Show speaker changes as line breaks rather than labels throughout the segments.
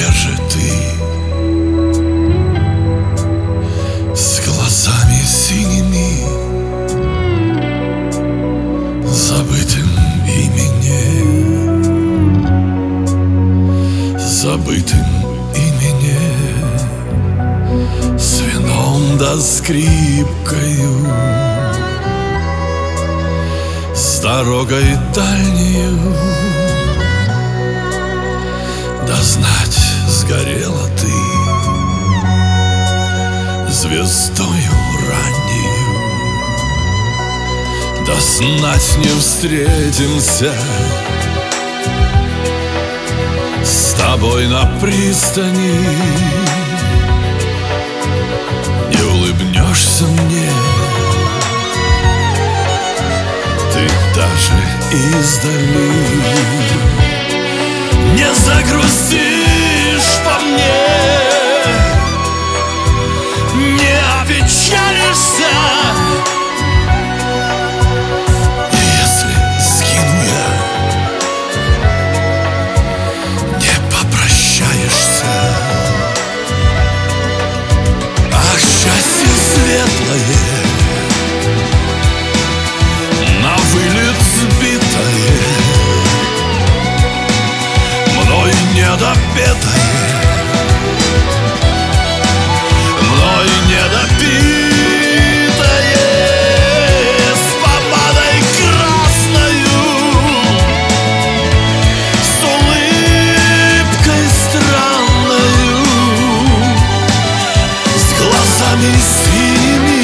где же ты? С глазами синими, забытым именем, забытым именем, с вином да скрипкою, с дорогой дальнею. Да знать, сгорела ты звездою раннею, да знать, не встретимся с тобой на пристани, не улыбнешься мне ты даже издали, не загрустишь по мне, не опечалишься. И если сгину я, не попрощаешься. Ах, счастье светлое, на вылет сбитое, мной недопетое, мной недопитое, с помадой красною, с улыбкой странною, с глазами синими,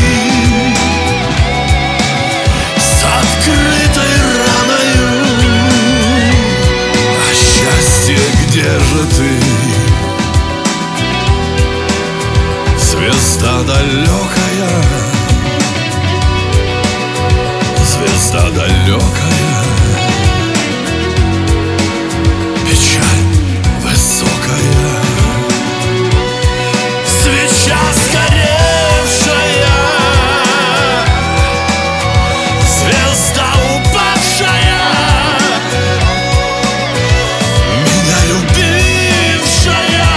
с открытой раною. А счастье, где же ты? Звезда далекая, звезда далекая, печаль высокая, свеча сгоревшая, звезда упавшая, меня любившая,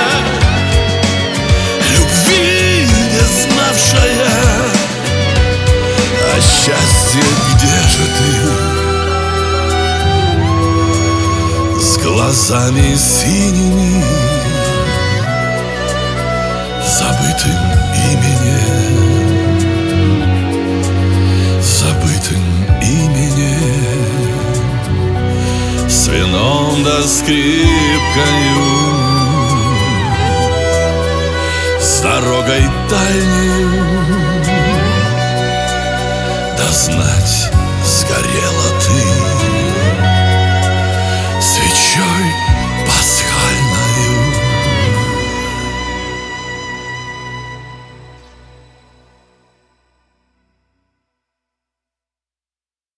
любви не знавшая. А счастье, где же ты? С глазами синими, забытым именем, забытым именем, с вином да скрипкою, с дорогой дальнею. Да знать, сгорела ты свечой